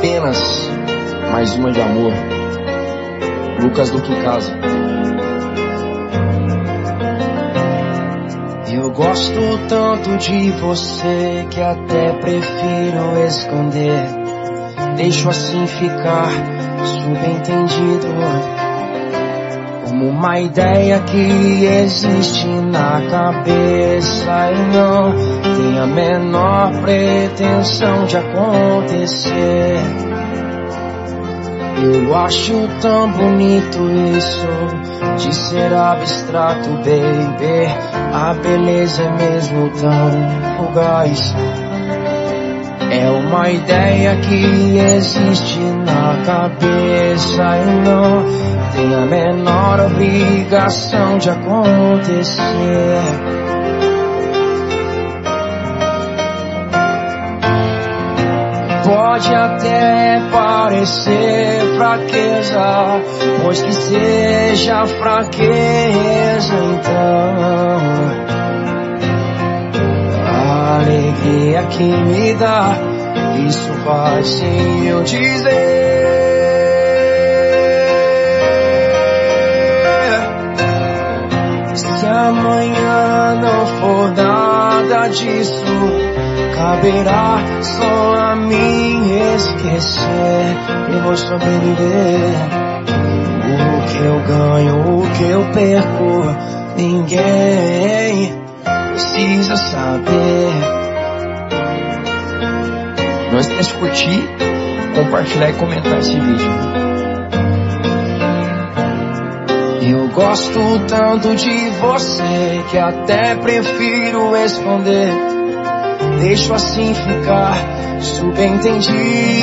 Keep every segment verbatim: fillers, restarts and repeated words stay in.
apenas mais uma de amor. Lucas Duque Casa. Eu gosto tanto de você que até prefiro esconder. Deixo assim ficar subentendido, como uma ideia que existe na cabeça e não tem a menor pretensão de acontecer. Eu acho tão bonito isso de ser abstrato, baby. A beleza é mesmo tão fugaz. É uma ideia que existe na cabeça e não tem a menor obrigação de acontecer. Pode até parecer fraqueza, pois que seja fraqueza então. A alegria que me dá, isso vai sem eu dizer. Se amanhã não for nada disso, caberá só a mim esquecer. Eu vou sobreviver. O que eu ganho, o que eu perco, ninguém precisa saber. Não esquece de curtir, compartilhar e comentar esse vídeo. Eu gosto tanto de você que até prefiro esconder. Deixo assim ficar subentendido.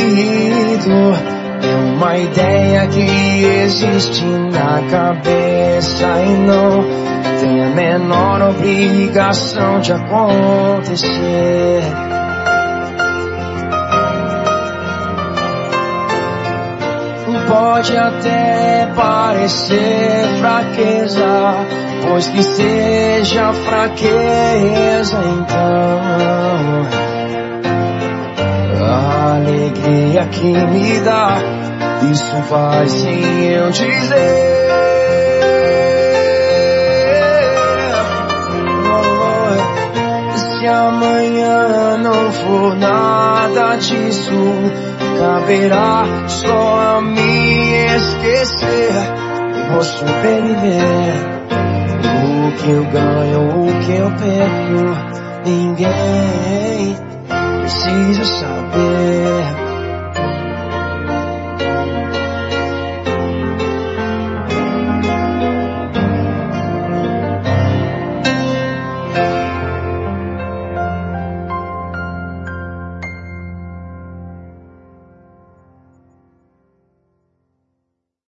É uma ideia que existe na cabeça e não tem a menor obrigação de acontecer. Pode até parecer fraqueza, pois que seja fraqueza então. A alegria que me dá, isso vai sem eu dizer. Se amanhã não for nada disso, caberá só a mim esquecer. E vou sobreviver. O que eu ganho, o que eu perco, ninguém precisa saber.